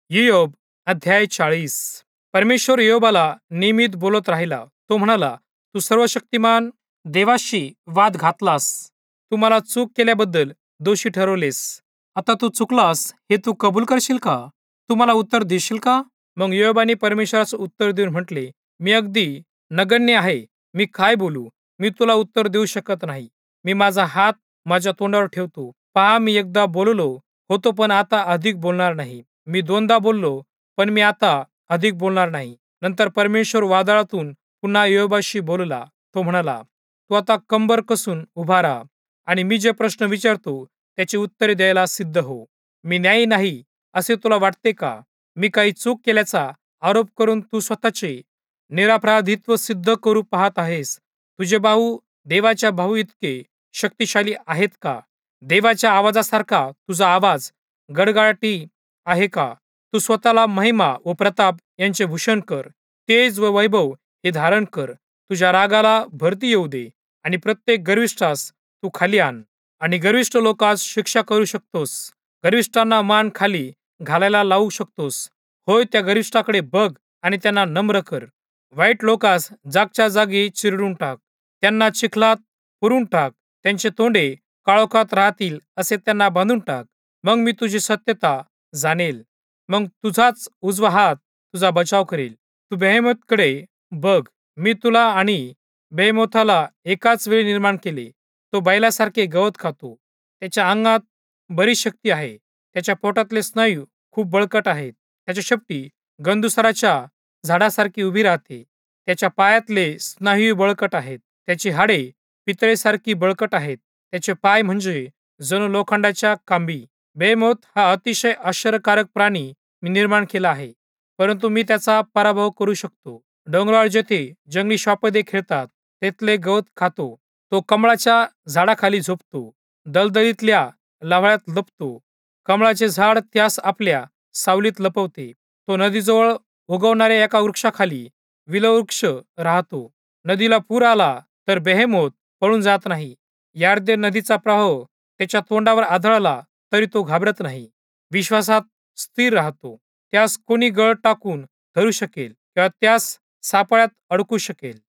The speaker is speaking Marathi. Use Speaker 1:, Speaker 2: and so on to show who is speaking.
Speaker 1: इयोब अध्याय 40. परमेश्वर इयोबाला नियमित बोलत राहिला. तो म्हणाला, तू सर्वशक्तिमान देवाशी वाद घातलास. तू मला चूक केल्याबद्दल दोषी ठरवलेस. आता तू चुकलास हे तू कबूल करशील का? तू मला उत्तर देशील का? मग इयोबाने परमेश्वरास उत्तर देऊन म्हटले, मी अगदी नगण्य आहे. मी काय बोलू? मी तुला उत्तर देऊ शकत नाही. मी माझा हात माझ्या तोंडावर ठेवतो. पहा, मी एकदा बोललो होतो, पण आता अधिक बोलणार नाही. मी दोनदा बोललो, पण मी आता अधिक बोलणार नाही. नंतर परमेश्वर वादळातून पुन्हा इयोबाशी बोलला. तो म्हणाला, तू आता कंबर कसून उभा राहा आणि मी जे प्रश्न विचारतो त्याची उत्तरे द्यायला सिद्ध हो. मी न्यायी नाही असे तुला वाटते का? मी काही चूक केल्याचा आरोप करून तू स्वतःचे निरपराधित्व सिद्ध करू पाहत आहेस. तुझे भाऊ देवाच्या भाऊ इतके शक्तिशाली आहेत का? देवाच्या आवाजासारखा तुझा आवाज गडगडाटी आहे का? तू स्वतःला महिमा व प्रताप यांचे भूषण कर. तेज व वैभव हे धारण कर. तुझ्या रागाला भरती येऊ दे आणि प्रत्येक गर्विष्ठास तू खाली आण. आणि गर्विष्ठ लोकांस शिक्षा करू शकतोस. गर्विष्ठांना मान खाली घालायला लावू शकतोस. होय, त्या गर्विष्ठाकडे बघ आणि त्यांना नम्र कर. वाईट लोकांस जागच्या जागी चिरडून टाक. त्यांना चिखलात पुरून टाक. त्यांचे तोंडे काळोखात राहतील असे त्यांना बांधून टाक. मग मी तुझी सत्यता जाणेल. मग तुझाच उजवा हात तुझा बचाव करेल. तू बेहेमोथकडे बघ. मी तुला आणि बेहेमोथाला एकाच वेळी निर्माण केले. तो बैलासारखे गवत खातो. त्याच्या अंगात बरीच शक्ती आहे. त्याच्या पोटातले स्नायू खूप बळकट आहेत. त्याची शेपटी गंधुसराच्या झाडासारखी उभी राहते. त्याच्या पायातले स्नायू बळकट आहेत. त्याची हाडे पितळेसारखी बळकट आहेत. त्याचे पाय म्हणजे जणू लोखंडाच्या खांबी. बेहेमोथ हा अतिशय आश्चर्यकारक प्राणी मी निर्माण केला आहे, परंतु मी त्याचा पराभव करू शकतो. डोंगराळ जेथे जंगली श्वापदे खेळतात तेथले गवत खातो. तो कमळाच्या झाडाखाली झोपतो. दलदलीतल्या लाव्हळ्यात लपतो. कमळाचे झाड त्यास आपल्या सावलीत लपवते. तो नदीजवळ उगवणाऱ्या एका वृक्षाखाली विलवृक्ष राहतो. नदीला पूर आला तर बेहेमोथ पळून जात नाही. यार्देन नदीचा प्रवाह त्याच्या तोंडावर आदळला तरी तो घाबरत नाही. विश्वासात स्थिर राहतो. त्यास कोणी गळ टाकून धरू शकेल किंवा त्यास सापळ्यात अडकू शकेल.